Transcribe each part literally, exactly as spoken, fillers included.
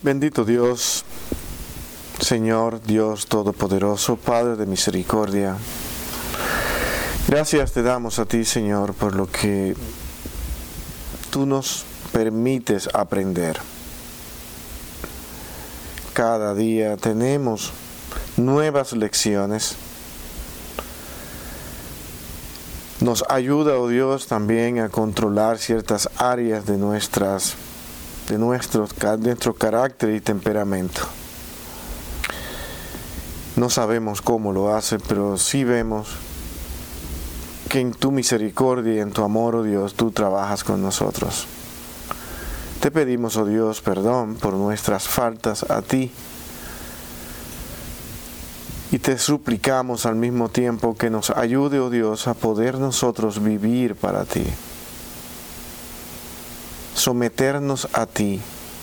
Bendito Dios, Señor Dios Todopoderoso, Padre de misericordia. Gracias te damos a ti, Señor, por lo que tú nos permites aprender. Cada día tenemos nuevas lecciones. Nos ayuda, oh Dios, también a controlar ciertas áreas de nuestras de nuestro, de nuestro carácter y temperamento. No sabemos cómo lo hace, pero sí vemos que en tu misericordia y en tu amor, oh Dios, tú trabajas con nosotros. Te pedimos, oh Dios, perdón por nuestras faltas a ti. Y te suplicamos al mismo tiempo que nos ayude, oh Dios, a poder nosotros vivir para ti. Someternos a ti.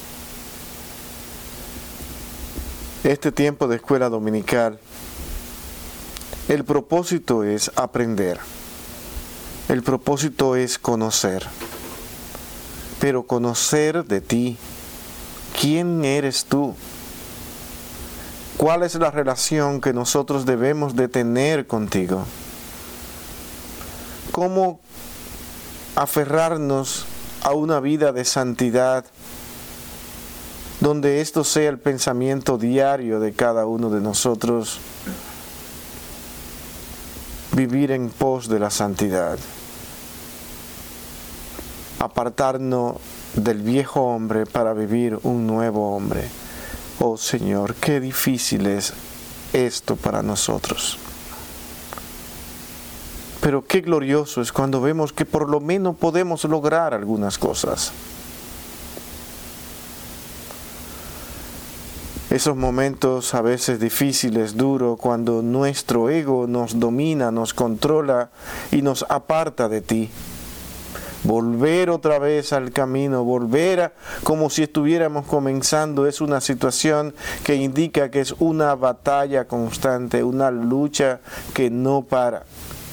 Este tiempo de escuela dominical, el propósito es aprender. El propósito es conocer. Pero conocer de ti. ¿Quién eres tú? ¿Cuál es la relación que nosotros debemos de tener contigo? ¿Cómo aferrarnos a una vida de santidad, donde esto sea el pensamiento diario de cada uno de nosotros? Vivir en pos de la santidad. Apartarnos del viejo hombre para vivir un nuevo hombre. Oh Señor, qué difícil es esto para nosotros. Pero qué glorioso es cuando vemos que por lo menos podemos lograr algunas cosas. Esos momentos a veces difíciles, duros, cuando nuestro ego nos domina, nos controla y nos aparta de ti. Volver otra vez al camino, volver a, como si estuviéramos comenzando, es una situación que indica que es una batalla constante, una lucha que no para.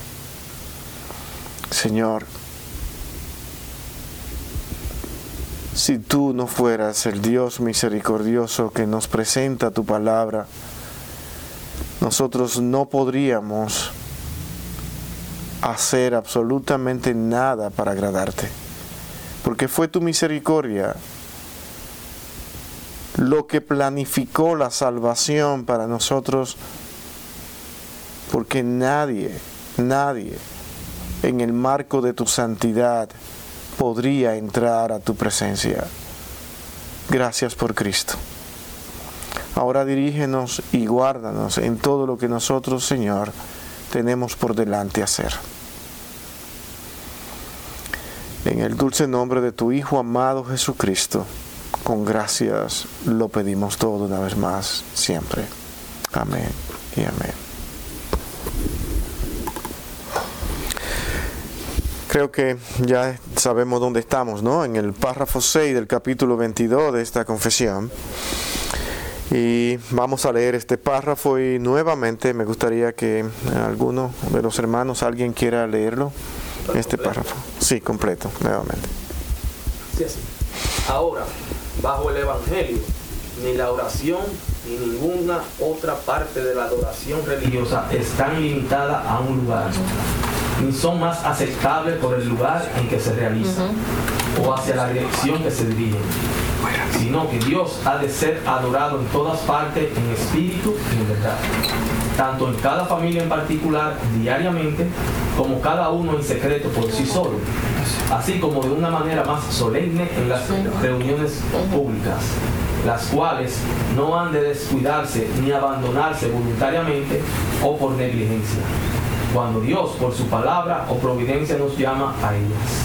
Señor, si tú no fueras el Dios misericordioso que nos presenta tu palabra, nosotros no podríamos hacer absolutamente nada para agradarte, porque fue tu misericordia lo que planificó la salvación para nosotros, porque nadie, nadie en el marco de tu santidad podría entrar a tu presencia. Gracias por Cristo. Ahora dirígenos y guárdanos en todo lo que nosotros, Señor, tenemos por delante hacer. En el dulce nombre de tu Hijo amado Jesucristo, con gracias lo pedimos todo una vez más, siempre. Amén y amén. Creo que ya sabemos dónde estamos, ¿no? En el párrafo seis del capítulo veintidós de esta confesión. Y vamos a leer este párrafo y nuevamente me gustaría que alguno de los hermanos, alguien quiera leerlo, este párrafo. Sí, completo, nuevamente. Sí, así. Ahora, bajo el Evangelio, ni la oración ni ninguna otra parte de la adoración religiosa están limitadas a un lugar, ni son más aceptables por el lugar en que se realizan uh-huh. o hacia la dirección que se dirigen, sino que Dios ha de ser adorado en todas partes en espíritu y en verdad, tanto en cada familia en particular diariamente, como cada uno en secreto por sí solo, así como de una manera más solemne en las reuniones públicas, las cuales no han de descuidarse ni abandonarse voluntariamente o por negligencia, cuando Dios por su palabra o providencia nos llama a ellas.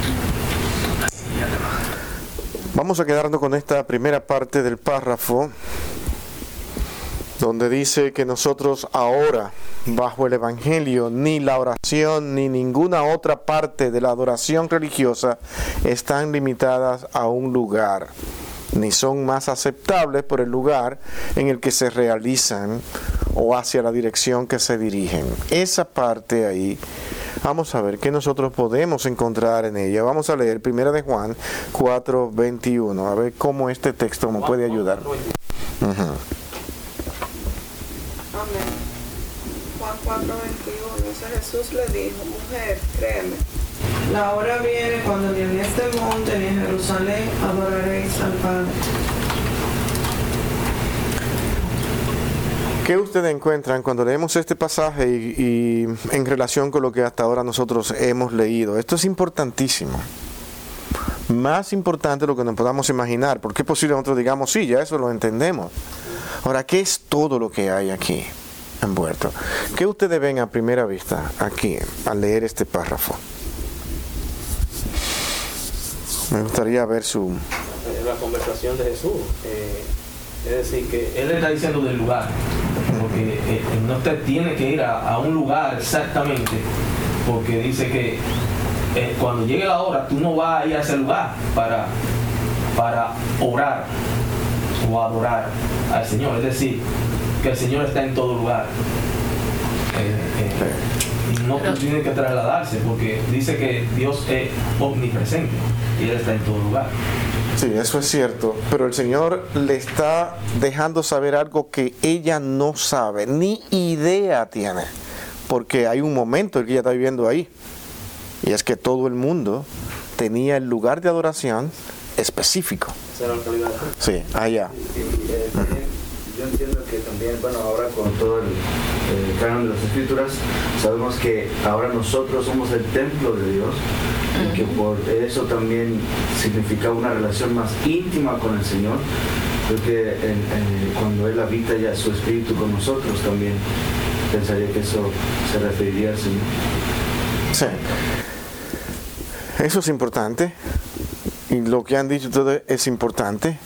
Vamos a quedarnos con esta primera parte del párrafo, donde dice que nosotros ahora, bajo el Evangelio, ni la oración ni ninguna otra parte de la adoración religiosa están limitadas a un lugar, ni son más aceptables por el lugar en el que se realizan o hacia la dirección que se dirigen. Esa parte ahí Vamos a ver qué nosotros podemos encontrar en ella. Vamos a leer primera de Juan cuatro veintiuno, a ver cómo este texto nos puede ayudar. Uh-huh. Amén. Juan cuatro veintiuno, dice: Jesús le dijo: mujer, créeme, la hora viene cuando ni en este monte ni en Jerusalén adoraréis al Padre. ¿Qué ustedes encuentran cuando leemos este pasaje y, y en relación con lo que hasta ahora nosotros hemos leído? Esto es importantísimo. Más importante de lo que nos podamos imaginar, porque es posible que nosotros digamos, sí, ya eso lo entendemos. Ahora, ¿qué es todo lo que hay aquí envuelto? ¿Qué ustedes ven a primera vista aquí al leer este párrafo? Me gustaría ver su... La conversación de Jesús. Eh, es decir, que Él está diciendo del lugar. Porque eh, no usted tiene que ir a, a un lugar exactamente. Porque dice que eh, cuando llegue la hora, tú no vas a ir a ese lugar para, para orar o adorar al Señor. Es decir, que el Señor está en todo lugar. Eh, eh, y no tiene que trasladarse, porque dice que Dios es omnipresente y Él está en todo lugar. Sí, eso es cierto, pero el Señor le está dejando saber algo que ella no sabe, ni idea tiene, porque hay un momento en que ella está viviendo ahí, y es que todo el mundo tenía el lugar de adoración específico. Sí, allá. Y, y, eh, también, yo entiendo que también, bueno, ahora con todo el, el canon de las Escrituras, sabemos que ahora nosotros somos el templo de Dios, y que por eso también significa una relación más íntima con el Señor. Creo que en, en, cuando Él habita ya su Espíritu con nosotros, también pensaría que eso se referiría al Señor. Sí, eso es importante, y lo que han dicho todo es importante.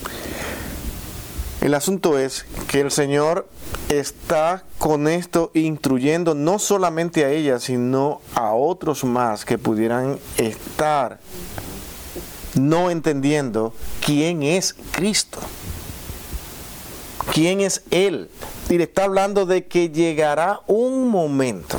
El asunto es que el Señor está con esto instruyendo no solamente a ella, sino a otros más que pudieran estar no entendiendo quién es Cristo, quién es Él. Y le está hablando de que llegará un momento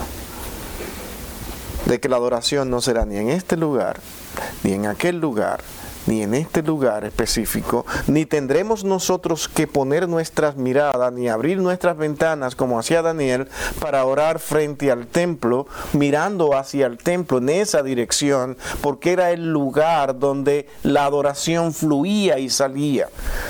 de que la adoración no será ni en este lugar, ni en aquel lugar, ni en este lugar específico, ni tendremos nosotros que poner nuestras miradas, ni abrir nuestras ventanas como hacía Daniel, para orar frente al templo, mirando hacia el templo en esa dirección, porque era el lugar donde la adoración fluía y salía.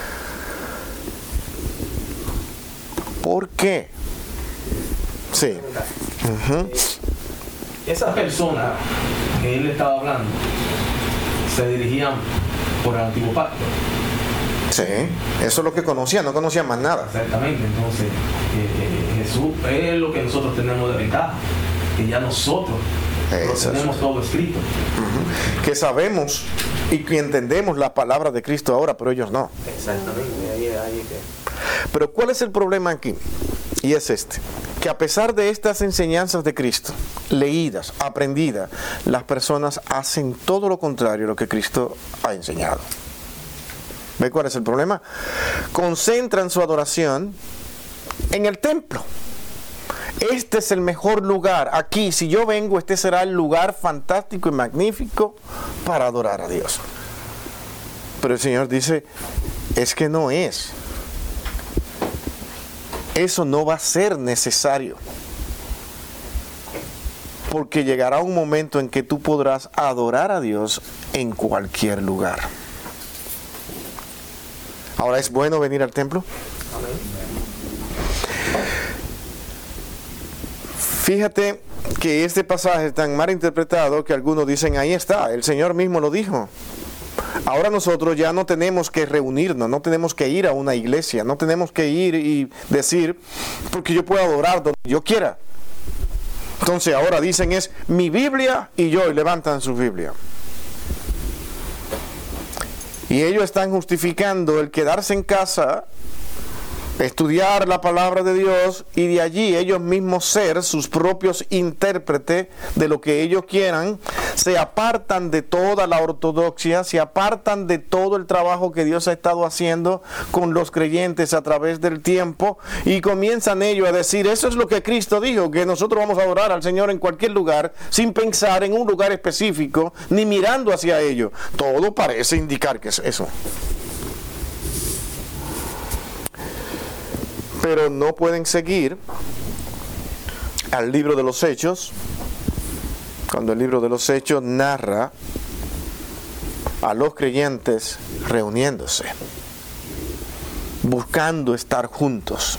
¿Por qué? Sí. Uh-huh. Esa persona que él estaba hablando se dirigían por el antiguo pacto. Sí, eso es lo que conocían, no conocían más nada. Exactamente, entonces eh, eh, Jesús es lo que nosotros tenemos de ventaja, que ya nosotros lo tenemos todo escrito. Uh-huh. Que sabemos y que entendemos la palabra de Cristo ahora, pero ellos no. Exactamente, ahí, ahí es que... Pero ¿cuál es el problema aquí? Y es este, que a pesar de estas enseñanzas de Cristo, leídas, aprendidas, las personas hacen todo lo contrario a lo que Cristo ha enseñado. ¿Ve cuál es el problema? Concentran su adoración en el templo. Este es el mejor lugar. Aquí, si yo vengo, este será el lugar fantástico y magnífico para adorar a Dios. Pero el Señor dice, es que no es. Eso no va a ser necesario. Porque llegará un momento en que tú podrás adorar a Dios en cualquier lugar. Ahora, ¿es bueno venir al templo? Amén. Fíjate que este pasaje es tan mal interpretado que algunos dicen, ahí está, el Señor mismo lo dijo. Ahora nosotros ya no tenemos que reunirnos, no tenemos que ir a una iglesia, no tenemos que ir y decir, porque yo puedo adorar donde yo quiera. Entonces ahora dicen es mi Biblia y yo, y levantan su Biblia. Y ellos están justificando el quedarse en casa estudiar la palabra de Dios y de allí ellos mismos ser sus propios intérpretes de lo que ellos quieran, se apartan de toda la ortodoxia, se apartan de todo el trabajo que Dios ha estado haciendo con los creyentes a través del tiempo y comienzan ellos a decir, eso es lo que Cristo dijo, que nosotros vamos a adorar al Señor en cualquier lugar sin pensar en un lugar específico ni mirando hacia ello. Todo parece indicar que es eso. Pero no pueden seguir al libro de los Hechos, cuando el libro de los Hechos narra a los creyentes reuniéndose, buscando estar juntos,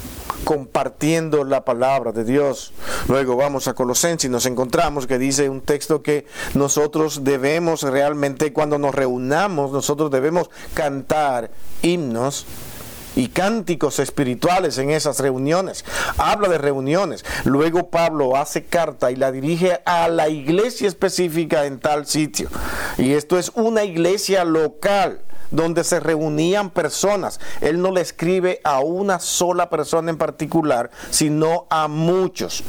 compartiendo la palabra de Dios. Luego vamos a Colosenses y nos encontramos que dice un texto que nosotros debemos realmente, cuando nos reunamos, nosotros debemos cantar himnos y cánticos espirituales en esas reuniones. Habla de reuniones. Luego Pablo hace carta y la dirige a la iglesia específica en tal sitio. Y esto es una iglesia local donde se reunían personas. Él no le escribe a una sola persona en particular, sino a muchos.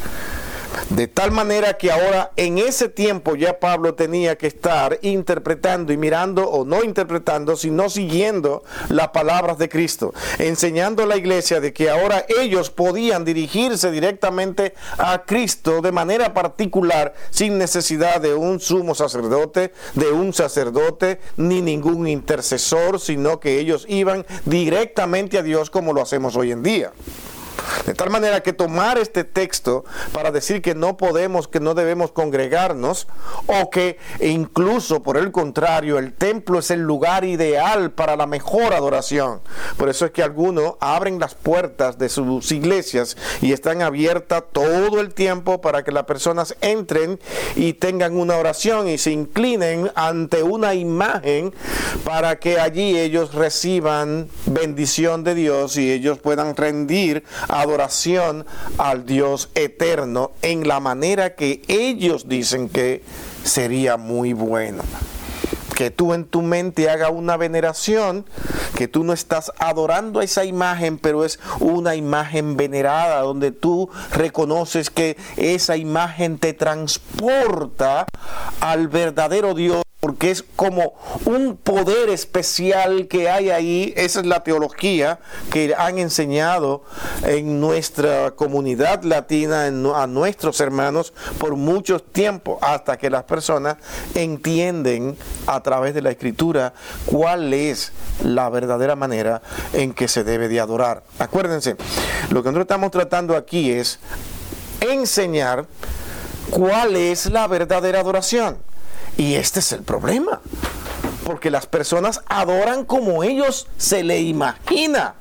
De tal manera que ahora en ese tiempo ya Pablo tenía que estar interpretando y mirando, o no interpretando, sino siguiendo las palabras de Cristo, enseñando a la iglesia de que ahora ellos podían dirigirse directamente a Cristo de manera particular, sin necesidad de un sumo sacerdote, de un sacerdote, ni ningún intercesor, sino que ellos iban directamente a Dios como lo hacemos hoy en día. De tal manera que tomar este texto para decir que no podemos, que no debemos congregarnos, o que incluso por el contrario el templo es el lugar ideal para la mejor adoración. Por eso es que algunos abren las puertas de sus iglesias y están abiertas todo el tiempo para que las personas entren y tengan una oración y se inclinen ante una imagen para que allí ellos reciban bendición de Dios y ellos puedan rendir adoración al Dios eterno en la manera que ellos dicen que sería muy bueno. Que tú en tu mente haga una veneración, que tú no estás adorando a esa imagen, pero es una imagen venerada, donde tú reconoces que esa imagen te transporta al verdadero Dios, porque es como un poder especial que hay ahí. Esa es la teología que han enseñado en nuestra comunidad latina, en, a nuestros hermanos, por mucho tiempo, hasta que las personas entienden a través de la Escritura cuál es la verdadera manera en que se debe de adorar. Acuérdense, lo que nosotros estamos tratando aquí es enseñar cuál es la verdadera adoración. Y este es el problema, porque las personas adoran como ellos se le imagina.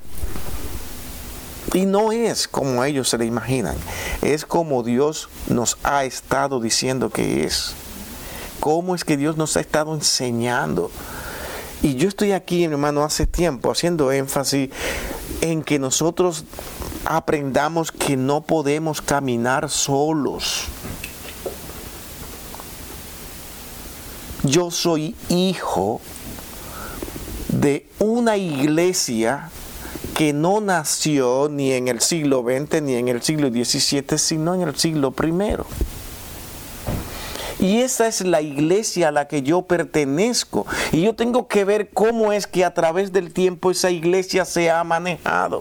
Y no es como a ellos se le imaginan, es como Dios nos ha estado diciendo que es. ¿Cómo es que Dios nos ha estado enseñando? Y yo estoy aquí, hermano, hace tiempo haciendo énfasis en que nosotros aprendamos que no podemos caminar solos. Yo soy hijo de una iglesia que no nació ni en el siglo veinte ni en el siglo diecisiete, sino en el siglo primero. Y esa es la iglesia a la que yo pertenezco. Y yo tengo que ver cómo es que a través del tiempo esa iglesia se ha manejado.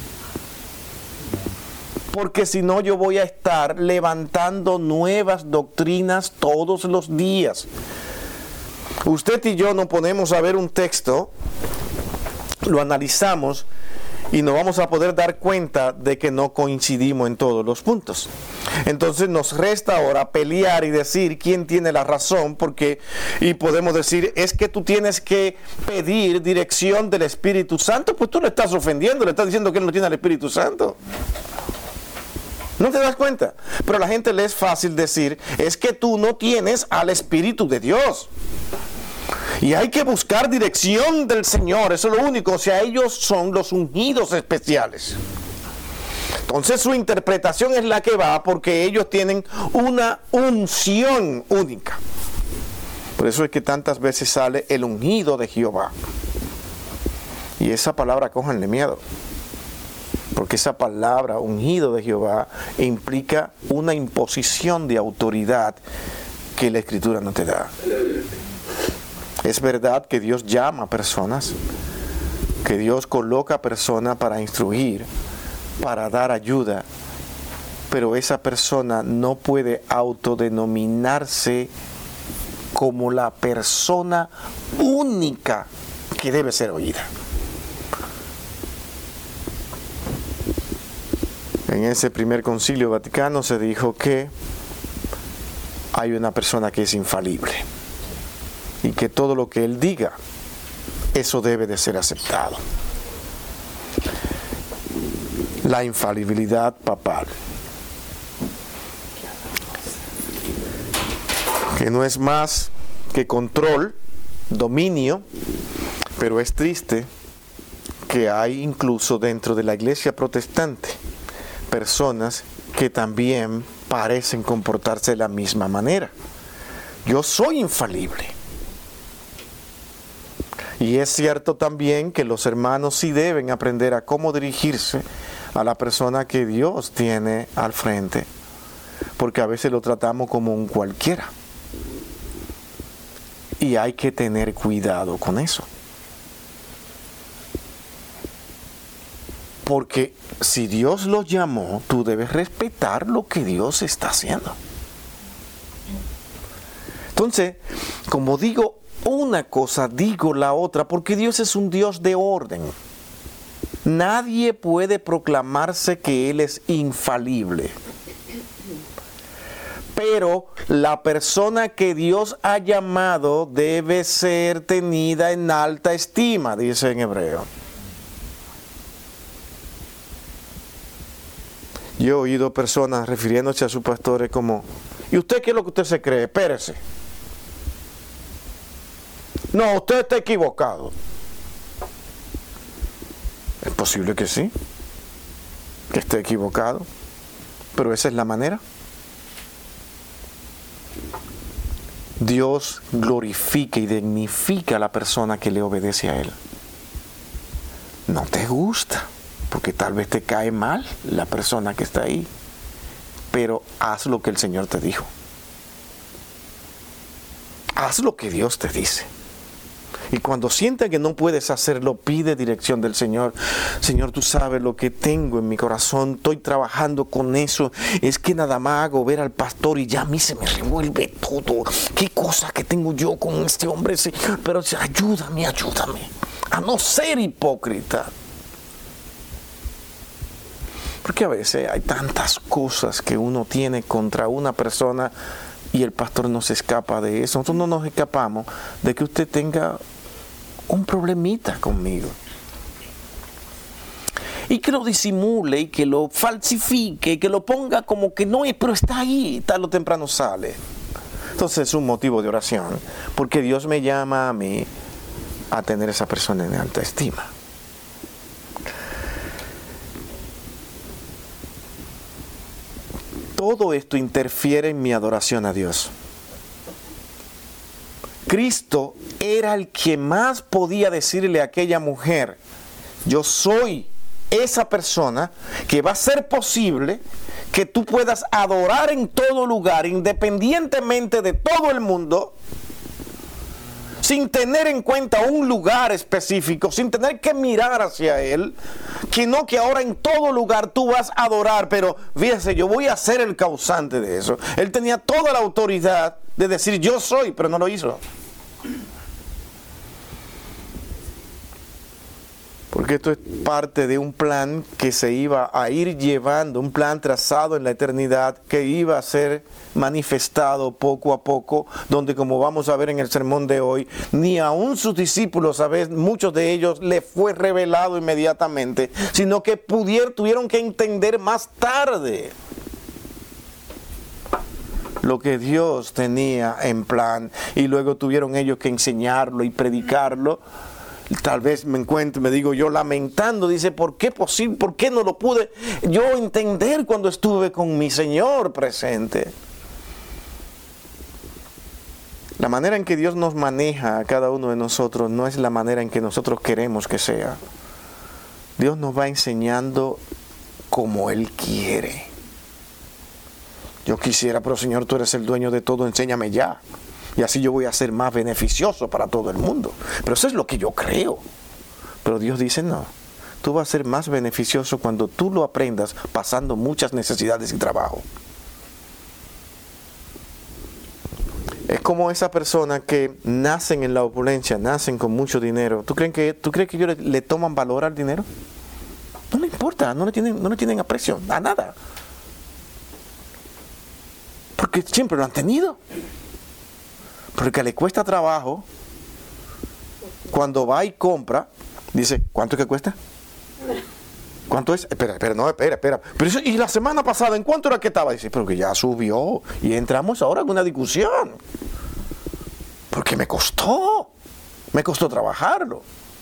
Porque si no, yo voy a estar levantando nuevas doctrinas todos los días. Usted y yo nos ponemos a ver un texto, lo analizamos y nos vamos a poder dar cuenta de que no coincidimos en todos los puntos. Entonces nos resta ahora pelear y decir quién tiene la razón, porque y podemos decir, es que tú tienes que pedir dirección del Espíritu Santo. Pues tú le estás ofendiendo, le estás diciendo que él no tiene al Espíritu Santo. ¿No te das cuenta? Pero a la gente le es fácil decir, es que tú no tienes al Espíritu de Dios. Y hay que buscar dirección del Señor, eso es lo único. O sea, ellos son los ungidos especiales. Entonces su interpretación es la que va, porque ellos tienen una unción única. Por eso es que tantas veces sale el ungido de Jehová. Y esa palabra, cójanle miedo. Porque esa palabra, ungido de Jehová, implica una imposición de autoridad que la Escritura no te da. Es verdad que Dios llama a personas, que Dios coloca a personas para instruir, para dar ayuda, pero esa persona no puede autodenominarse como la persona única que debe ser oída. En ese primer concilio vaticano se dijo que hay una persona que es infalible y que todo lo que él diga, eso debe de ser aceptado. La infalibilidad papal, que no es más que control, dominio, pero es triste que hay incluso dentro de la iglesia protestante personas que también parecen comportarse de la misma manera. Yo soy infalible. Y es cierto también que los hermanos sí deben aprender a cómo dirigirse a la persona que Dios tiene al frente, porque a veces lo tratamos como un cualquiera. Y hay que tener cuidado con eso. Porque si Dios lo llamó, tú debes respetar lo que Dios está haciendo. Entonces, como digo una cosa, digo la otra, porque Dios es un Dios de orden. Nadie puede proclamarse que Él es infalible. Pero la persona que Dios ha llamado debe ser tenida en alta estima, dice en hebreo. Yo he oído personas refiriéndose a sus pastores como, ¿y usted qué es lo que usted se cree? Espérese. No, usted está equivocado. Es posible que sí, que esté equivocado, pero esa es la manera. Dios glorifica y dignifica a la persona que le obedece a Él. No te gusta, porque tal vez te cae mal la persona que está ahí, pero haz lo que el Señor te dijo. Haz lo que Dios te dice. Y cuando sientas que no puedes hacerlo, pide dirección del Señor. Señor, tú sabes lo que tengo en mi corazón, estoy trabajando con eso. Es que nada más hago ver al pastor y ya a mí se me revuelve todo. Qué cosa que tengo yo con este hombre. Pero ayúdame, ayúdame a no ser hipócrita. Porque a veces hay tantas cosas que uno tiene contra una persona y el pastor no se escapa de eso. Nosotros no nos escapamos de que usted tenga un problemita conmigo. Y que lo disimule y que lo falsifique y que lo ponga como que no es, pero está ahí, tarde o temprano sale. Entonces es un motivo de oración, porque Dios me llama a mí a tener a esa persona en alta estima. Todo esto interfiere en mi adoración a Dios. Cristo era el que más podía decirle a aquella mujer, yo soy esa persona que va a ser posible que tú puedas adorar en todo lugar, independientemente de todo el mundo, sin tener en cuenta un lugar específico, sin tener que mirar hacia Él, que no que ahora en todo lugar tú vas a adorar, pero fíjese, yo voy a ser el causante de eso. Él tenía toda la autoridad de decir yo soy, pero no lo hizo. Porque esto es parte de un plan que se iba a ir llevando, un plan trazado en la eternidad que iba a ser manifestado poco a poco, donde como vamos a ver en el sermón de hoy, ni aún sus discípulos, a veces muchos de ellos les fue revelado inmediatamente, sino que pudieron, tuvieron que entender más tarde lo que Dios tenía en plan, y luego tuvieron ellos que enseñarlo y predicarlo. Tal vez me encuentro, me digo yo lamentando, dice, ¿por qué posible? ¿Por qué no lo pude yo entender cuando estuve con mi Señor presente? La manera en que Dios nos maneja a cada uno de nosotros no es la manera en que nosotros queremos que sea. Dios nos va enseñando como Él quiere. Yo quisiera, pero Señor, tú eres el dueño de todo, enséñame ya. Y así yo voy a ser más beneficioso para todo el mundo. Pero eso es lo que yo creo. Pero Dios dice, no. Tú vas a ser más beneficioso cuando tú lo aprendas pasando muchas necesidades y trabajo. Es como esa persona que nacen en la opulencia, nacen con mucho dinero. ¿Tú crees que, tú crees que ellos le, le toman valor al dinero? No le importa, no le tienen, no le tienen aprecio a nada. Porque siempre lo han tenido. Porque le cuesta trabajo, cuando va y compra, dice, ¿cuánto es que cuesta? ¿Cuánto es? Espera, espera, no, espera, espera. Pero eso, y la semana pasada, ¿en cuánto era que estaba? Dice, pero que ya subió. Y entramos ahora en una discusión. Porque me costó. Me costó trabajarlo.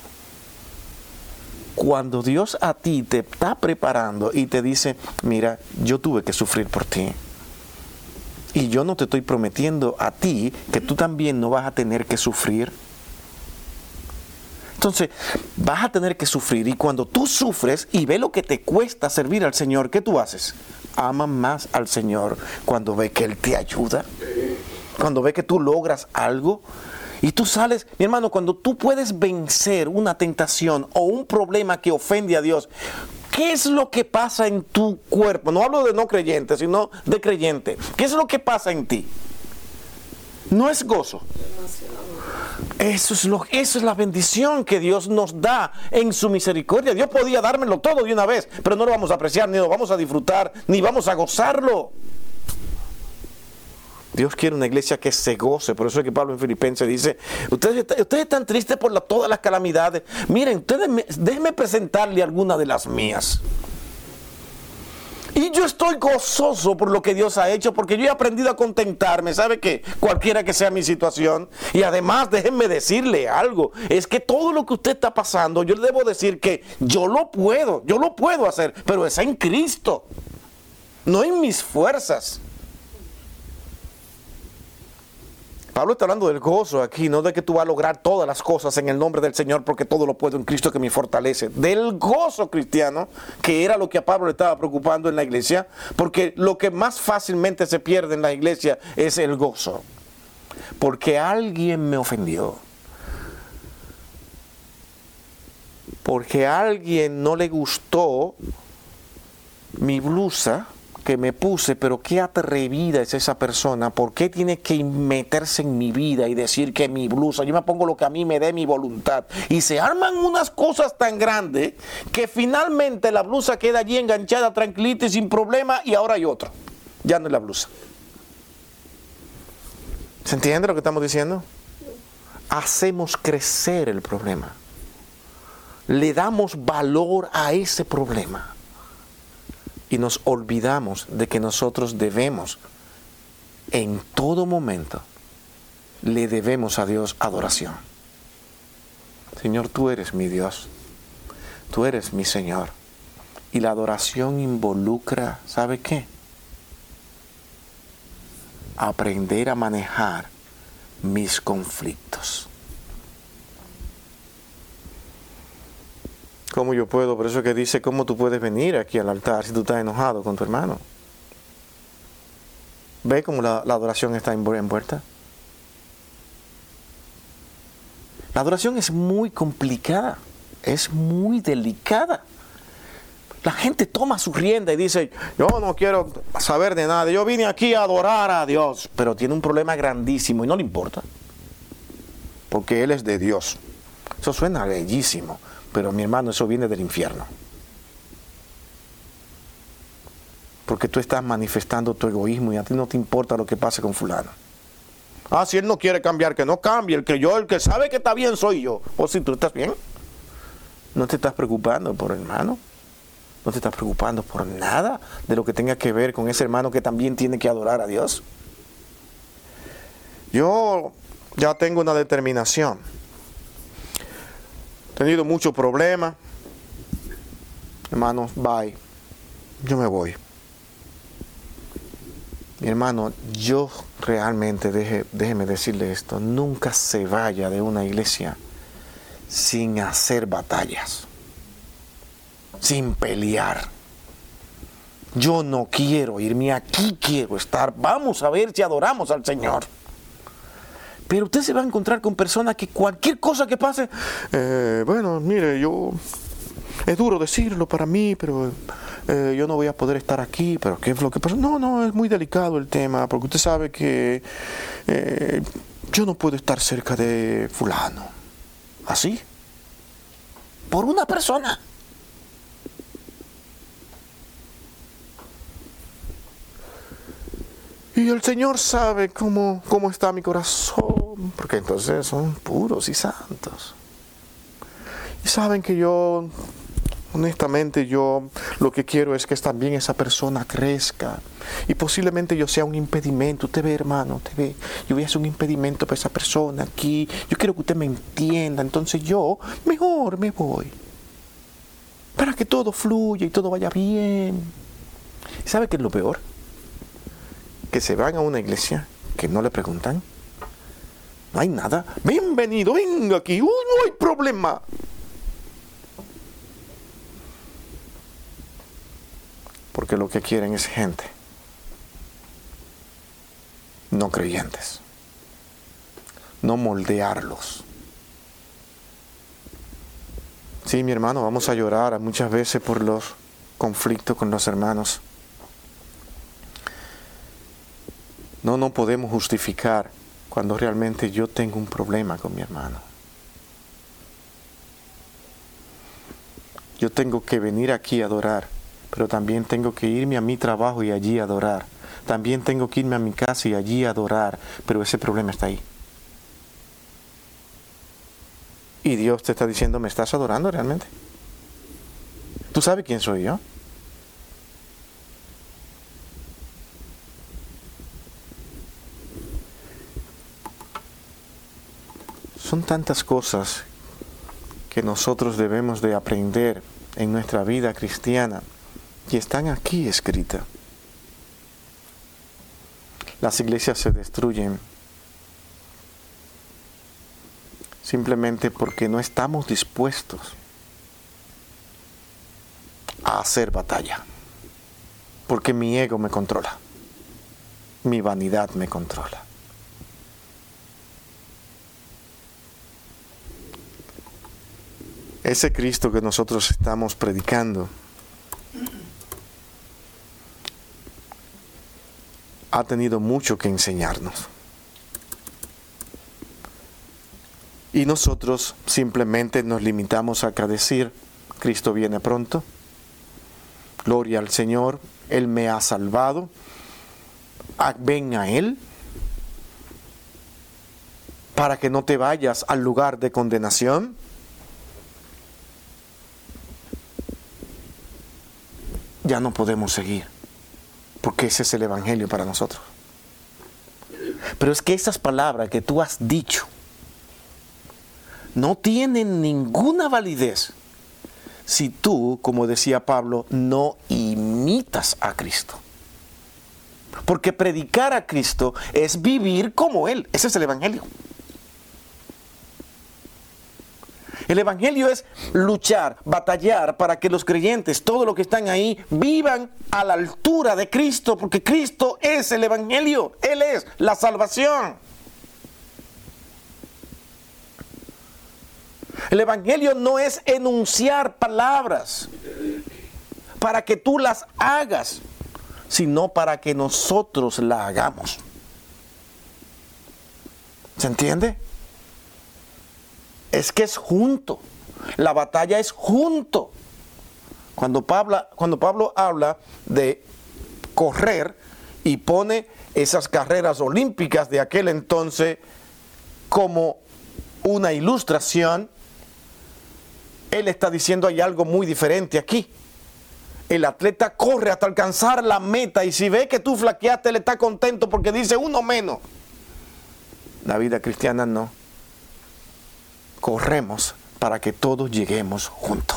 Cuando Dios a ti te está preparando y te dice, mira, yo tuve que sufrir por ti. Y yo no te estoy prometiendo a ti que tú también no vas a tener que sufrir. Entonces, vas a tener que sufrir. Y cuando tú sufres y ves lo que te cuesta servir al Señor, ¿qué tú haces? Ama más al Señor cuando ve que Él te ayuda. Cuando ve que tú logras algo. Y tú sales, mi hermano, cuando tú puedes vencer una tentación o un problema que ofende a Dios, ¿qué es lo que pasa en tu cuerpo? No hablo de no creyente, sino de creyente. ¿Qué es lo que pasa en ti? No es gozo. Eso es, lo, eso es la bendición que Dios nos da en su misericordia. Dios podía dármelo todo de una vez, pero no lo vamos a apreciar, ni lo vamos a disfrutar, ni vamos a gozarlo. Dios quiere una iglesia que se goce. Por eso es que Pablo en Filipenses dice, ustedes, ustedes están tristes por la, todas las calamidades. Miren, ustedes me, déjenme presentarle alguna de las mías. Y yo estoy gozoso por lo que Dios ha hecho, porque yo he aprendido a contentarme. ¿Sabe qué? Cualquiera que sea mi situación. Y además, déjenme decirle algo. Es que todo lo que usted está pasando, yo le debo decir que yo lo puedo. Yo lo puedo hacer, pero es en Cristo. No en mis fuerzas. Pablo está hablando del gozo aquí, no de que tú vas a lograr todas las cosas en el nombre del Señor porque todo lo puedo en Cristo que me fortalece. Del gozo cristiano, que era lo que a Pablo le estaba preocupando en la iglesia, porque lo que más fácilmente se pierde en la iglesia es el gozo. Porque alguien me ofendió. Porque a alguien no le gustó mi blusa que me puse, pero qué atrevida es esa persona. ¿Por qué tiene que meterse en mi vida y decir que mi blusa, yo me pongo lo que a mí me dé mi voluntad? Y se arman unas cosas tan grandes que finalmente la blusa queda allí enganchada, tranquilita y sin problema, y ahora hay otro. Ya no es la blusa. ¿Se entiende lo que estamos diciendo? Hacemos crecer el problema. Le damos valor a ese problema. Y nos olvidamos de que nosotros debemos, en todo momento, le debemos a Dios adoración. Señor, tú eres mi Dios, tú eres mi Señor. Y la adoración involucra, ¿sabe qué? Aprender a manejar mis conflictos. ¿Cómo yo puedo? Por eso que dice, ¿cómo tú puedes venir aquí al altar si tú estás enojado con tu hermano? ¿Ve cómo la, la adoración está envuelta? La adoración es muy complicada, es muy delicada. La gente toma su rienda y dice, yo no quiero saber de nada, yo vine aquí a adorar a Dios. Pero tiene un problema grandísimo y no le importa, porque Él es de Dios. Eso suena bellísimo. Pero mi hermano, eso viene del infierno. Porque tú estás manifestando tu egoísmo y a ti no te importa lo que pase con fulano. Ah, si él no quiere cambiar, que no cambie. El que yo, el que sabe que está bien soy yo. O si tú estás bien. No te estás preocupando por el hermano. No te estás preocupando por nada de lo que tenga que ver con ese hermano que también tiene que adorar a Dios. Yo ya tengo una determinación. He tenido muchos problemas. Hermanos, bye. Yo me voy. Mi hermano, yo realmente, deje, déjeme decirle esto, nunca se vaya de una iglesia sin hacer batallas. sin pelear. Yo no quiero irme, aquí quiero estar. Vamos a ver si adoramos al Señor. Pero usted se va a encontrar con personas que cualquier cosa que pase, eh, bueno, mire, yo, es duro decirlo para mí, pero eh, yo no voy a poder estar aquí, pero ¿qué es lo que pasa? No, no, es muy delicado el tema, porque usted sabe que eh, yo no puedo estar cerca de fulano. ¿Así? Por una persona. Y el Señor sabe cómo, cómo está mi corazón, porque entonces son puros y santos. Y saben que yo, honestamente, yo lo que quiero es que también esa persona crezca. Y posiblemente yo sea un impedimento. Usted ve, hermano, usted ve, yo voy a ser un impedimento para esa persona aquí. Yo quiero que usted me entienda. Entonces yo, mejor me voy. Para que todo fluya y todo vaya bien. ¿Y sabe qué es lo peor? Que se van a una iglesia, que no le preguntan, no hay nada, bienvenido, venga aquí, uh, no hay problema. Porque lo que quieren es gente, no creyentes, no moldearlos. Sí, mi hermano, vamos a llorar muchas veces por los conflictos con los hermanos. No, no podemos justificar cuando realmente yo tengo un problema con mi hermano. Yo tengo que venir aquí a adorar, pero también tengo que irme a mi trabajo y allí adorar. También tengo que irme a mi casa y allí adorar, pero ese problema está ahí. Y Dios te está diciendo, ¿me estás adorando realmente? ¿Tú sabes quién soy yo? Son tantas cosas que nosotros debemos de aprender en nuestra vida cristiana y están aquí escritas. Las iglesias se destruyen simplemente porque no estamos dispuestos a hacer batalla, porque mi ego me controla, mi vanidad me controla. Ese Cristo que nosotros estamos predicando ha tenido mucho que enseñarnos. Y nosotros simplemente nos limitamos a decir, Cristo viene pronto, gloria al Señor, Él me ha salvado, ven a Él, para que no te vayas al lugar de condenación. Ya no podemos seguir, porque ese es el Evangelio para nosotros. Pero es que esas palabras que tú has dicho no tienen ninguna validez si tú, como decía Pablo, no imitas a Cristo. Porque predicar a Cristo es vivir como Él. Ese es el Evangelio. El Evangelio es luchar, batallar para que los creyentes, todos los que están ahí, vivan a la altura de Cristo, porque Cristo es el Evangelio, Él es la salvación. El Evangelio no es enunciar palabras para que tú las hagas, sino para que nosotros las hagamos. ¿Se entiende? Es que es junto. La batalla es junto. Cuando Pablo, cuando Pablo habla de correr y pone esas carreras olímpicas de aquel entonces como una ilustración, él está diciendo hay algo muy diferente aquí. El atleta corre hasta alcanzar la meta y si ve que tú flaqueaste, él está contento porque dice uno menos. La vida cristiana no. Corremos para que todos lleguemos juntos.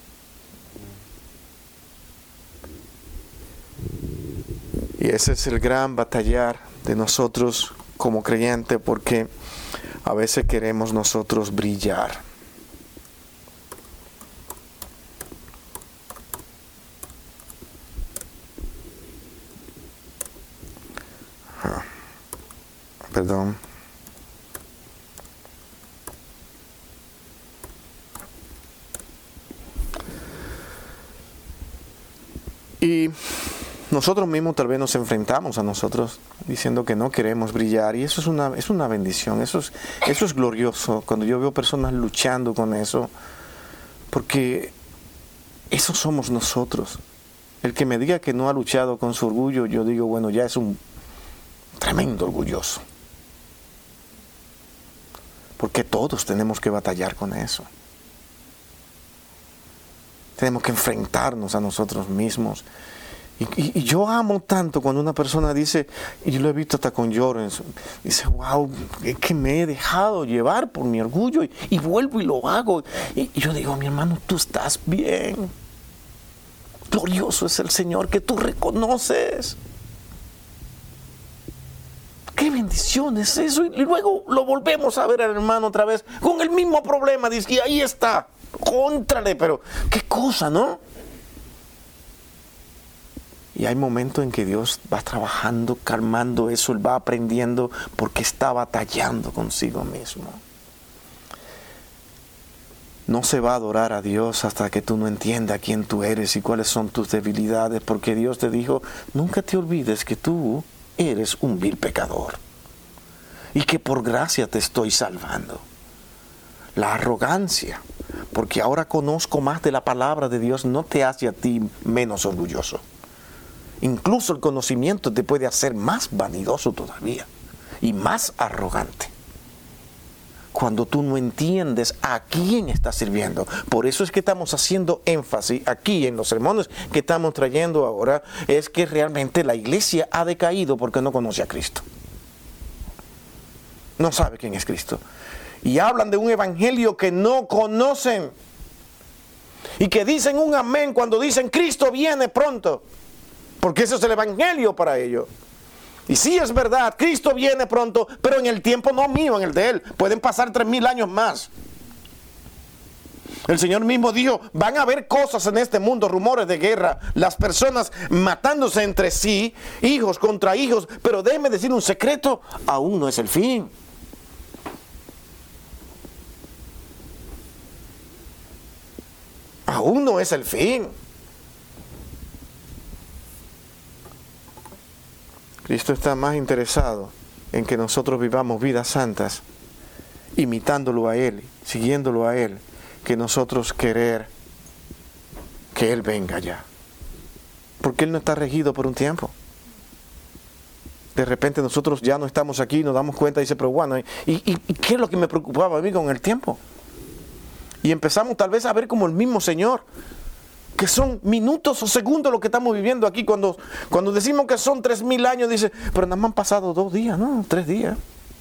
Y ese es el gran batallar de nosotros como creyentes, porque a veces queremos nosotros brillar. Perdón. Y nosotros mismos tal vez nos enfrentamos a nosotros diciendo que no queremos brillar, y eso es una, es una bendición, eso es, eso es glorioso cuando yo veo personas luchando con eso, porque eso somos nosotros. El que me diga que no ha luchado con su orgullo, yo digo, bueno, ya es un tremendo orgulloso, porque todos tenemos que batallar con eso. Tenemos que enfrentarnos a nosotros mismos. Y, y, y yo amo tanto cuando una persona dice, y yo lo he visto hasta con Jorens, dice, wow, es que me he dejado llevar por mi orgullo y, y vuelvo y lo hago. Y, y yo digo, mi hermano, tú estás bien. Glorioso es el Señor que tú reconoces. Qué bendición es eso. Y luego lo volvemos a ver al hermano otra vez con el mismo problema. Dice, y ahí está. Contrale, pero qué cosa, ¿no? Y hay momentos en que Dios va trabajando, calmando eso, Él va aprendiendo porque está batallando consigo mismo. No se va a adorar a Dios hasta que tú no entiendas quién tú eres y cuáles son tus debilidades, porque Dios te dijo, nunca te olvides que tú eres un vil pecador y que por gracia te estoy salvando. La arrogancia, porque ahora conozco más de la palabra de Dios, no te hace a ti menos orgulloso. Incluso el conocimiento te puede hacer más vanidoso todavía y más arrogante. Cuando tú no entiendes a quién estás sirviendo. Por eso es que estamos haciendo énfasis aquí en los sermones que estamos trayendo ahora, es que realmente la iglesia ha decaído porque no conoce a Cristo. No sabe quién es Cristo. Y hablan de un evangelio que no conocen. Y que dicen un amén cuando dicen Cristo viene pronto. Porque ese es el evangelio para ellos. Y sí es verdad, Cristo viene pronto, pero en el tiempo no mío, en el de Él. Pueden pasar tres mil años más. El Señor mismo dijo, van a haber cosas en este mundo, rumores de guerra, las personas matándose entre sí, hijos contra hijos. Pero déjeme decir un secreto, aún no es el fin. Aún no es el fin. Cristo está más interesado en que nosotros vivamos vidas santas, imitándolo a Él, siguiéndolo a Él, que nosotros querer que Él venga ya. Porque Él no está regido por un tiempo. De repente nosotros ya no estamos aquí, nos damos cuenta y dice, pero bueno, ¿y, y, y qué es lo que me preocupaba a mí con el tiempo? Y empezamos tal vez a ver como el mismo Señor, que son minutos o segundos lo que estamos viviendo aquí. Cuando, cuando decimos que son tres mil años, dice, pero nada más han pasado dos días, no, tres días.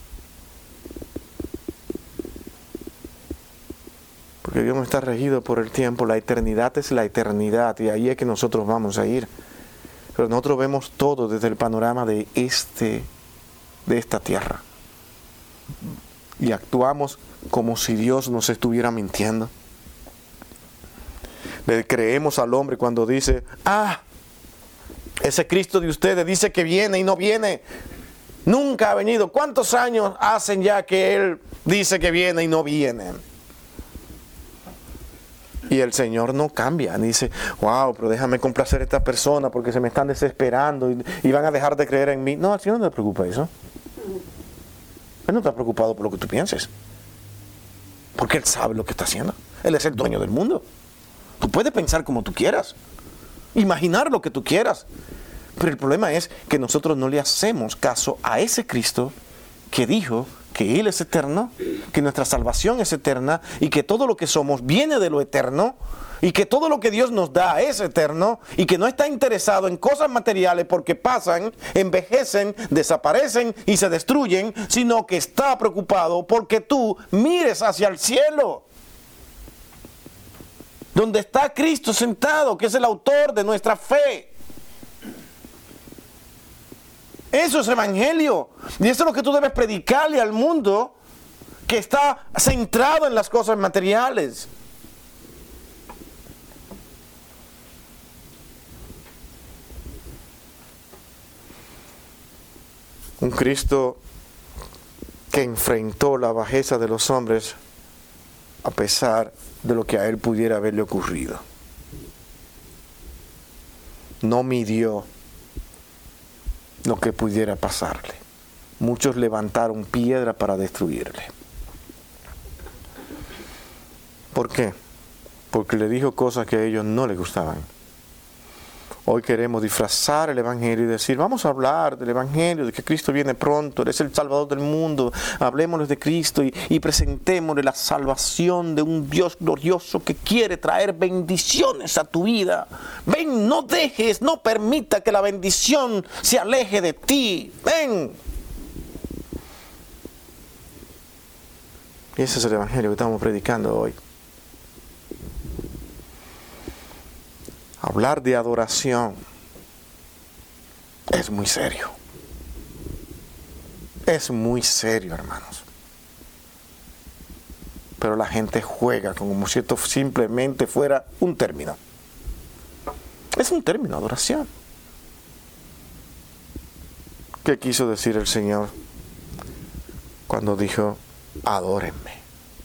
Porque Dios no está regido por el tiempo, la eternidad es la eternidad y ahí es que nosotros vamos a ir. Pero nosotros vemos todo desde el panorama de, este, de esta tierra. Y actuamos como si Dios nos estuviera mintiendo. Le creemos al hombre cuando dice, ah, ese Cristo de ustedes dice que viene y no viene. Nunca ha venido. ¿Cuántos años hacen ya que Él dice que viene y no viene? Y el Señor no cambia, ni dice, wow, pero déjame complacer a esta persona porque se me están desesperando y, y van a dejar de creer en mí. No, al Señor no le preocupa eso. Él no está preocupado por lo que tú pienses. Porque Él sabe lo que está haciendo. Él es el dueño del mundo. Tú puedes pensar como tú quieras, imaginar lo que tú quieras, pero el problema es que nosotros no le hacemos caso a ese Cristo que dijo que Él es eterno, que nuestra salvación es eterna y que todo lo que somos viene de lo eterno y que todo lo que Dios nos da es eterno y que no está interesado en cosas materiales porque pasan, envejecen, desaparecen y se destruyen, sino que está preocupado porque tú mires hacia el cielo, donde está Cristo sentado, que es el autor de nuestra fe. Eso es evangelio. Y eso es lo que tú debes predicarle al mundo que está centrado en las cosas materiales. Un Cristo que enfrentó la bajeza de los hombres a pesar de lo que a él pudiera haberle ocurrido. No midió lo que pudiera pasarle. Muchos levantaron piedra para destruirle. ¿Por qué? Porque le dijo cosas que a ellos no les gustaban. Hoy queremos disfrazar el Evangelio y decir, vamos a hablar del Evangelio, de que Cristo viene pronto, Él es el Salvador del mundo, hablemosles de Cristo y, y presentémosle la salvación de un Dios glorioso que quiere traer bendiciones a tu vida. Ven, no dejes, no permita que la bendición se aleje de ti. Ven. Y ese es el Evangelio que estamos predicando hoy. Hablar de adoración es muy serio. Es muy serio, hermanos. Pero la gente juega como si esto simplemente fuera un término. Es un término, adoración. ¿Qué quiso decir el Señor cuando dijo, adórenme?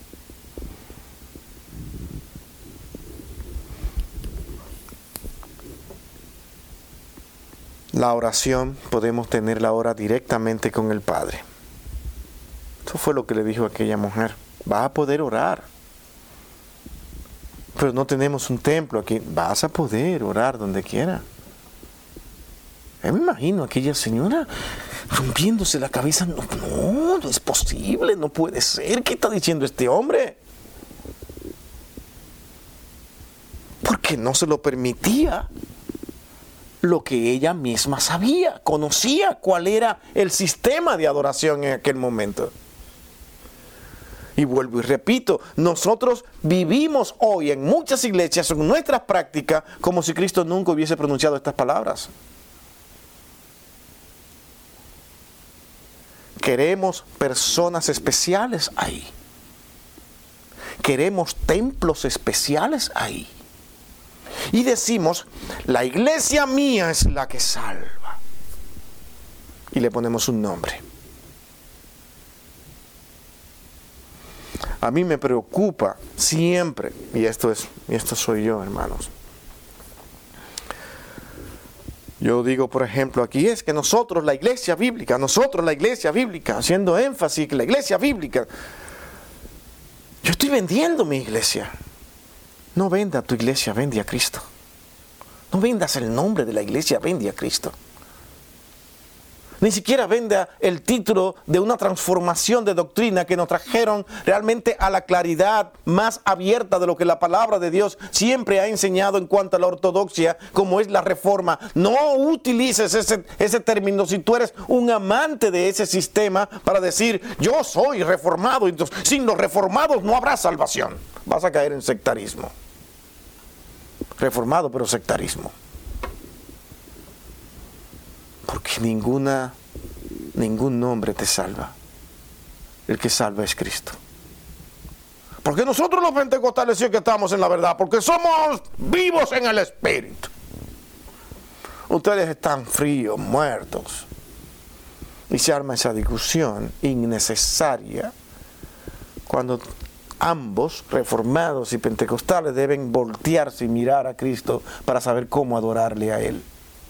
La oración podemos tenerla ahora directamente con el Padre. Eso fue lo que le dijo a aquella mujer. Vas a poder orar. Pero no tenemos un templo aquí. Vas a poder orar donde quiera. Yo me imagino a aquella señora rompiéndose la cabeza. No, no, no es posible, no puede ser. ¿Qué está diciendo este hombre? Porque no se lo permitía. Lo que ella misma sabía, conocía cuál era el sistema de adoración en aquel momento. Y vuelvo y repito, nosotros vivimos hoy en muchas iglesias, en nuestras prácticas, como si Cristo nunca hubiese pronunciado estas palabras. Queremos personas especiales ahí. Queremos templos especiales ahí. Y decimos, la iglesia mía es la que salva. Y le ponemos un nombre. A mí me preocupa siempre, y esto es, y esto soy yo, hermanos. Yo digo, por ejemplo, aquí es que nosotros, la iglesia bíblica, nosotros, la iglesia bíblica, haciendo énfasis que la iglesia bíblica, yo estoy vendiendo mi iglesia. No venda tu iglesia, vende a Cristo. No vendas el nombre de la iglesia, vende a Cristo. Ni siquiera venda el título de una transformación de doctrina que nos trajeron realmente a la claridad más abierta de lo que la palabra de Dios siempre ha enseñado en cuanto a la ortodoxia, como es la reforma. No utilices ese, ese término si tú eres un amante de ese sistema para decir, yo soy reformado, entonces sin los reformados no habrá salvación. Vas a caer en sectarismo. Reformado, pero sectarismo. Porque ninguna, ningún nombre te salva. El que salva es Cristo. Porque nosotros los pentecostales sí que estamos en la verdad, porque somos vivos en el Espíritu. Ustedes están fríos, muertos. Y se arma esa discusión innecesaria cuando ambos, reformados y pentecostales, deben voltearse y mirar a Cristo para saber cómo adorarle a Él.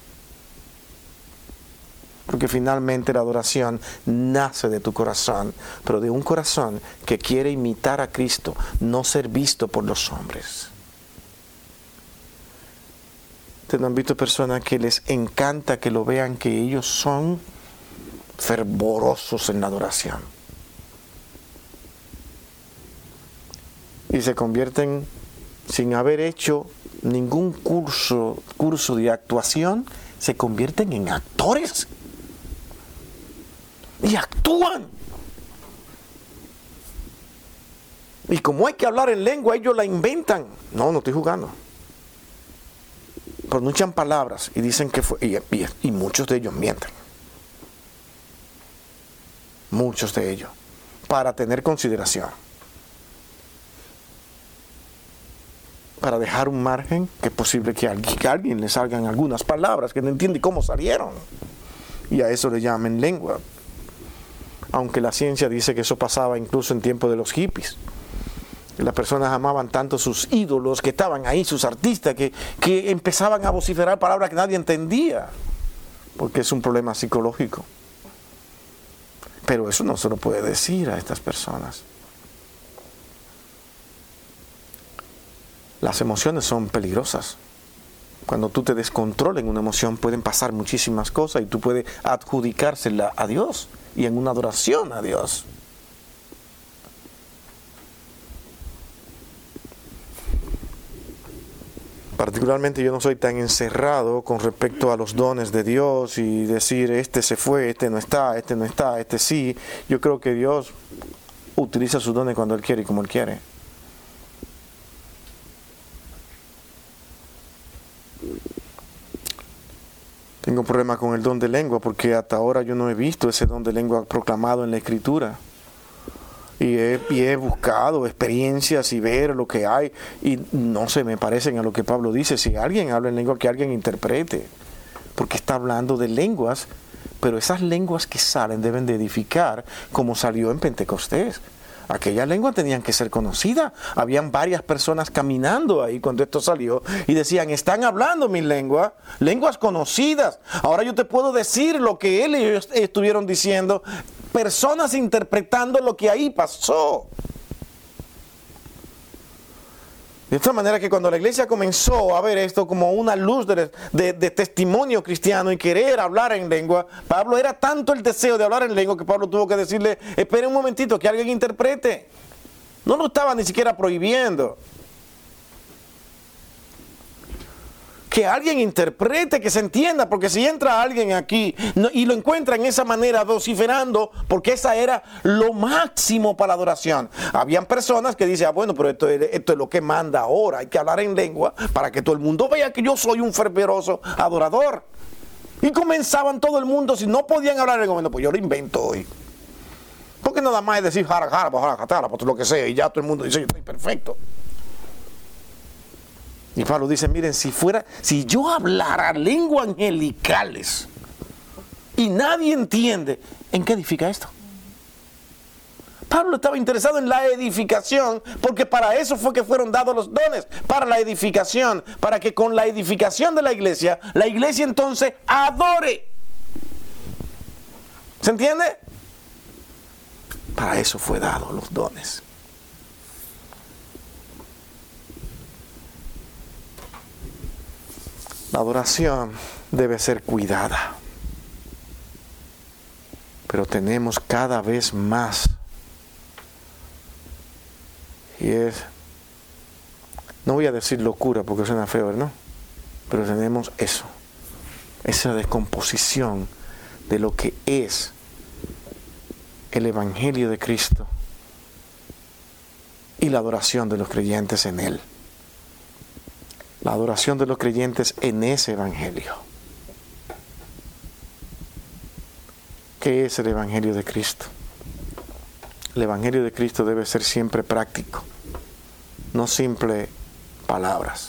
Porque finalmente la adoración nace de tu corazón, pero de un corazón que quiere imitar a Cristo, no ser visto por los hombres. ¿Ustedes han visto personas que les encanta que lo vean, que ellos son fervorosos en la adoración? Y se convierten, sin haber hecho ningún curso, curso de actuación, se convierten en actores. Y actúan. Y como hay que hablar en lengua, ellos la inventan. No, no estoy jugando. Pronuncian palabras y dicen que fue... Y, y, y muchos de ellos mienten. Muchos de ellos. Para tener consideración. Para dejar un margen que es posible que a alguien, que a alguien le salgan algunas palabras que no entiende cómo salieron. Y a eso le llaman lengua. aunque la ciencia dice que eso pasaba incluso en tiempos de los hippies. Las personas amaban tanto sus ídolos, que estaban ahí, sus artistas, que, que empezaban a vociferar palabras que nadie entendía, porque es un problema psicológico. Pero eso no se lo puede decir a estas personas. Las emociones son peligrosas. Cuando tú te descontrolas en una emoción pueden pasar muchísimas cosas y tú puedes adjudicársela a Dios y en una adoración a Dios. Particularmente yo no soy tan encerrado con respecto a los dones de Dios y decir este se fue, este no está, este no está, este sí. Yo creo que Dios utiliza sus dones cuando Él quiere y como Él quiere. Tengo un problema con el don de lengua porque hasta ahora yo no he visto ese don de lengua proclamado en la Escritura. Y he, y he buscado experiencias y ver lo que hay y no se me parecen a lo que Pablo dice. Si alguien habla en lengua, que alguien interprete, porque está hablando de lenguas, pero esas lenguas que salen deben de edificar como salió en Pentecostés. Aquellas lenguas tenían que ser conocidas. Habían varias personas caminando ahí cuando esto salió y decían, están hablando mis lenguas, lenguas conocidas. Ahora yo te puedo decir lo que él y ellos estuvieron diciendo, personas interpretando lo que ahí pasó. De esta manera que cuando la iglesia comenzó a ver esto como una luz de, de, de testimonio cristiano y querer hablar en lengua, Pablo era tanto el deseo de hablar en lengua que Pablo tuvo que decirle, espere un momentito, que alguien interprete. No lo estaba ni siquiera prohibiendo. Que alguien interprete, que se entienda, porque si entra alguien aquí no, y lo encuentra en esa manera vociferando, porque esa era lo máximo para la adoración. Habían personas que dicen, ah, bueno, pero esto es, esto es lo que manda ahora, hay que hablar en lengua para que todo el mundo vea que yo soy un fervoroso adorador. Y comenzaban todo el mundo, si no podían hablar en lengua, bueno, pues yo lo invento hoy. Porque nada más es decir, jara, jara, jara, jara, pues lo que sea, y ya todo el mundo dice, yo estoy perfecto. Y Pablo dice, miren, si fuera, si yo hablara lenguas angelicales y nadie entiende, ¿en qué edifica esto? Pablo estaba interesado en la edificación, porque para eso fue que fueron dados los dones, para la edificación, para que con la edificación de la iglesia, la iglesia entonces adore. ¿Se entiende? Para eso fue dado los dones. La adoración debe ser cuidada, pero tenemos cada vez más, y es, no voy a decir locura porque suena feo, ¿no? Pero tenemos eso, esa descomposición de lo que es el Evangelio de Cristo y la adoración de los creyentes en Él. La adoración de los creyentes en ese Evangelio. ¿Qué es el Evangelio de Cristo? El Evangelio de Cristo debe ser siempre práctico, no simple palabras.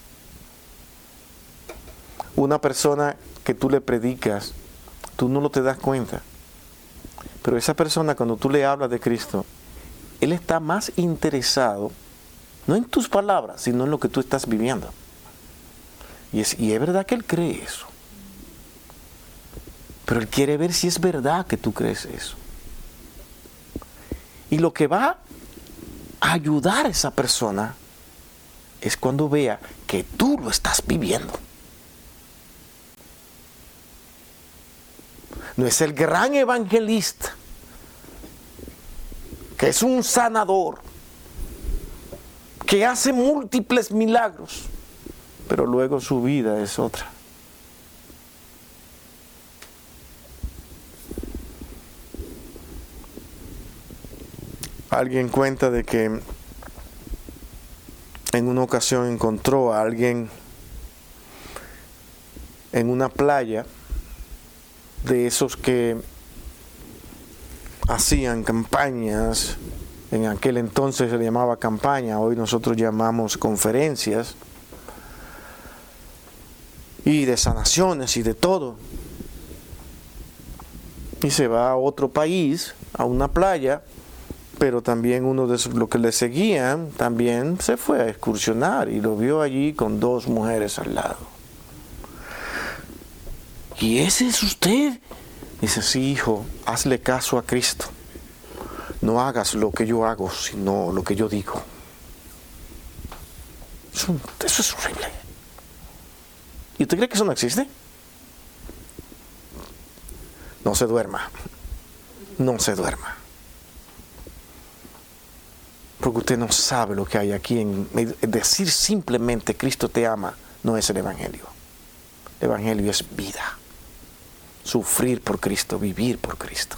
Una persona que tú le predicas, tú no lo te das cuenta, pero esa persona cuando tú le hablas de Cristo, él está más interesado, no en tus palabras, sino en lo que tú estás viviendo. Y es, y es verdad que él cree eso. Pero él quiere ver si es verdad que tú crees eso. Y lo que va a ayudar a esa persona es cuando vea que tú lo estás viviendo. No es el gran evangelista, que es un sanador, que hace múltiples milagros, pero luego su vida es otra. Alguien cuenta de que en una ocasión encontró a alguien en una playa de esos que hacían campañas. En aquel entonces se le llamaba campaña, hoy nosotros llamamos conferencias, y de sanaciones y de todo. Y se va a otro país a una playa, pero también uno de los que le seguían también se fue a excursionar y lo vio allí con dos mujeres al lado. ¿Y ese es usted? Dice, sí, hijo, hazle caso a Cristo. No hagas lo que yo hago, sino lo que yo digo. Eso, eso es horrible. ¿Y usted cree que eso no existe? No se duerma. No se duerma. Porque usted no sabe lo que hay aquí. En decir simplemente Cristo te ama no es el Evangelio. El Evangelio es vida. Sufrir por Cristo, vivir por Cristo.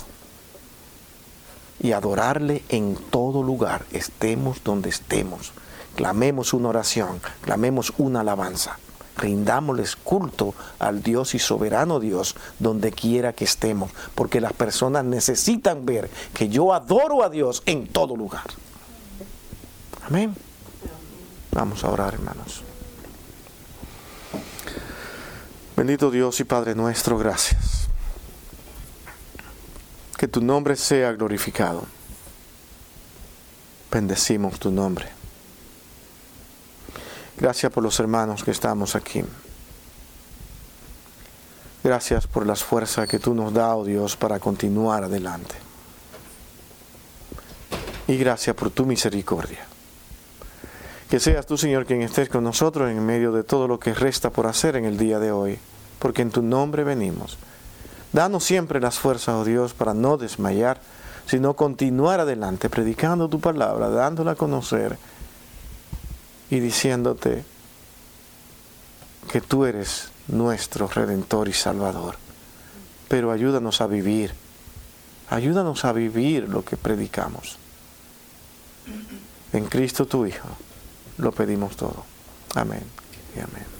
Y adorarle en todo lugar, estemos donde estemos. Clamemos una oración, clamemos una alabanza. Rindámosles culto al Dios y soberano Dios donde quiera que estemos, porque las personas necesitan ver que yo adoro a Dios en todo lugar. Amén. Vamos a orar, hermanos. Bendito Dios y Padre nuestro, gracias. Que tu nombre sea glorificado. Bendecimos tu nombre. Gracias por los hermanos que estamos aquí. Gracias por las fuerzas que tú nos das, oh Dios, para continuar adelante. Y gracias por tu misericordia. Que seas tú, Señor, quien estés con nosotros en medio de todo lo que resta por hacer en el día de hoy, porque en tu nombre venimos. Danos siempre las fuerzas, oh Dios, para no desmayar, sino continuar adelante, predicando tu palabra, dándola a conocer y diciéndote que tú eres nuestro Redentor y Salvador. Pero ayúdanos a vivir, ayúdanos a vivir lo que predicamos. En Cristo tu Hijo lo pedimos todo. Amén y amén.